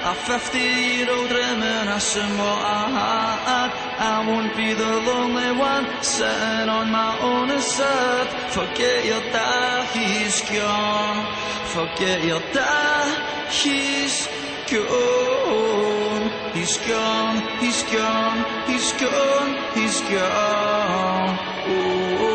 A 50-year-old reminiscing what I had. I won't be the lonely one sitting on my own and sad. Forget your dad, he's gone. Forget your dad, he's gone. He's gone, he's gone, he's gone, he's gone. Oh.